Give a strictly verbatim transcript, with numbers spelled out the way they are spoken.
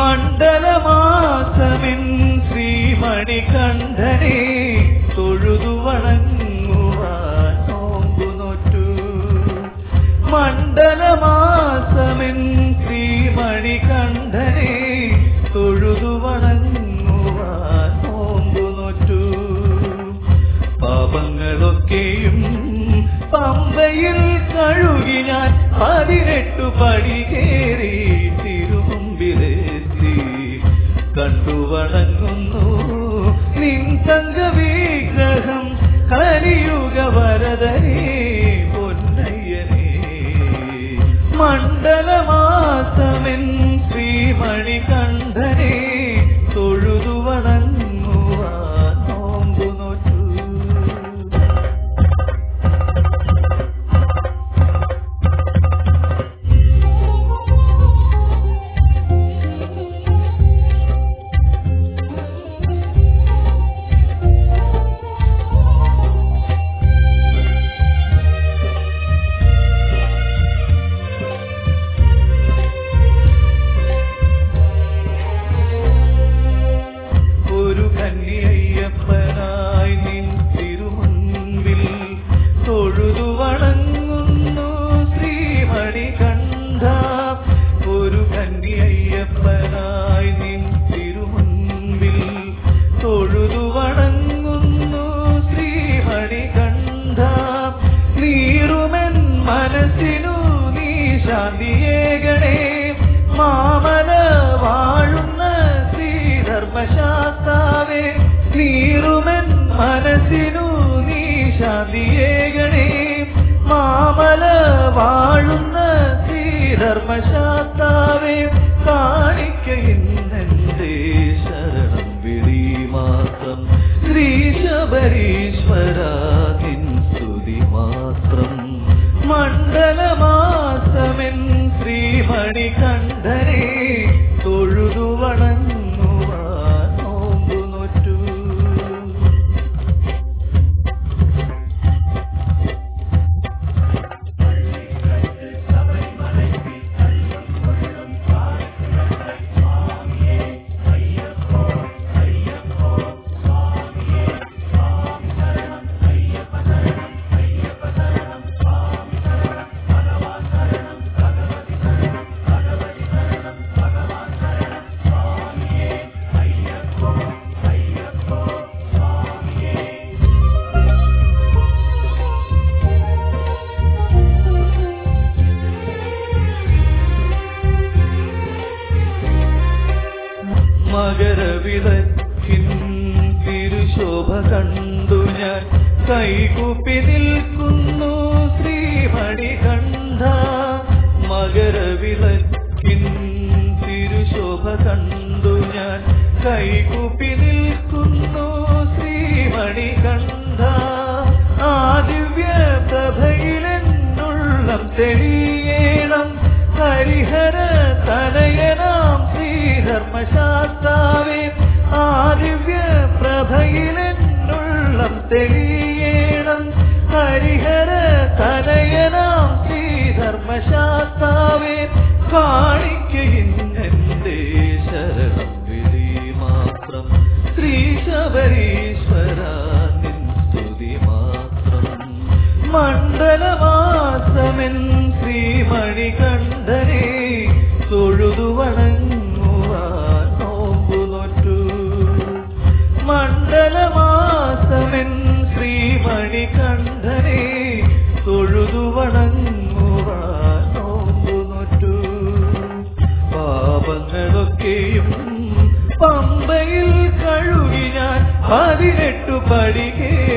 മണ്ഡലമാസമിൻ ശ്രീമണികണ്ഠനെ തൊഴുതു വണങ്ങുവാൻ നോമ്പുനോറ്റു. മണ്ഡലമാസമിൻ ശ്രീമണികണ്ഠനെ തൊഴുതു വണങ്ങുവാൻ നോമ്പുനോറ്റു. പാപങ്ങളൊക്കെയും പമ്പയിൽ കഴുകി ഞാൻ പതിനെട്ടു പടി കയറി തിരുമുമ്പിലെത്തി. കണ്ടു വണങ്ങുന്നു നിൻ തങ്കവിഗ്രഹം കലിയുഗ വരദനേ പൊന്നയ്യനേ. മണ്ഡലമാസമെൻ ശ്രീമണികണ്ഠനെ തൊഴുതു വണങ്ങുവാൻ നോമ്പുനോറ്റു. കന്യയ്യപ്പനായി നിൻ തിരുമുൻപിൽ തൊഴുതു വണങ്ങുന്നു ശ്രീമണികണ്ഠ. ഒരു കന്യയ്യപ്പനായി നിൻ തിരുമുൻപിൽ തൊഴുതു വണങ്ങുന്നു ശ്രീമണികണ്ഠ. നീറുമെൻ മനസ്സിനു നീ ശാന്തിയേകണേ. മാമല വാഴുന്ന ശ്രീധർമ്മശാസ്താവേ, നീറുമെൻ മനസ്സിനു നീ ശാന്തിയേകണേ. മാമല വാഴുന്ന ശ്രീധർമ്മശാസ്താവേ, കാണിക്കയിന്നെന്റെ ശരണം വിളി മാത്രം. ശ്രീ ശബരീശ്വര നിൻ സ്തുതി മാത്രം. മണ്ഡലമാസമെൻ ശ്രീമണികണ്ഠനെ തൊഴുതു വണങ്ങുവാൻ നോമ്പുനോറ്റു. മകരവിളക്കിൻ തിരുശോഭ കണ്ടു ഞാൻ കൈകൂപ്പി നിൽക്കുന്നു ശ്രീമണികണ്ഠ. മകരവിളക്കിൻ തിരുശോഭ കണ്ടു ഞാൻ കൈകൂപ്പി നിൽക്കുന്നു ശ്രീമണികണ്ഠ. ആ ദിവ്യ പ്രഭയിലെന്നുള്ളം തെളിയേണം ഹരിഹര തനയനാം ശ്രീധർമ്മശാസ്താവേ. ആ ദിവ്യ പ്രഭയിലെന്നുള്ളം തെളിയേണം ഹരിഹര തനയനാം ശ്രീധർമ്മശാസ്താവേ. കാണിക്കയിന്നെന്റെ ശരണം വിളി മാത്രം. ശ്രീ ശബരീശ്വര നിൻ സ്തുതി മാത്രം. മണ്ഡലമാസമെൻ ശ്രീമണികണ്ഠനെ തൊഴുതു വണങ്ങുവാൻ നോമ്പുനോറ്റു. മണ്ഡലമാസമെൻ ശ്രീമണികണ്ഠനെ തൊഴുതു വണങ്ങുവാൻ നോമ്പുനോറ്റു. പാപങ്ങളൊക്കെയും പമ്പയിൽ കഴുകി ഞാൻ പതിനെട്ടു പടി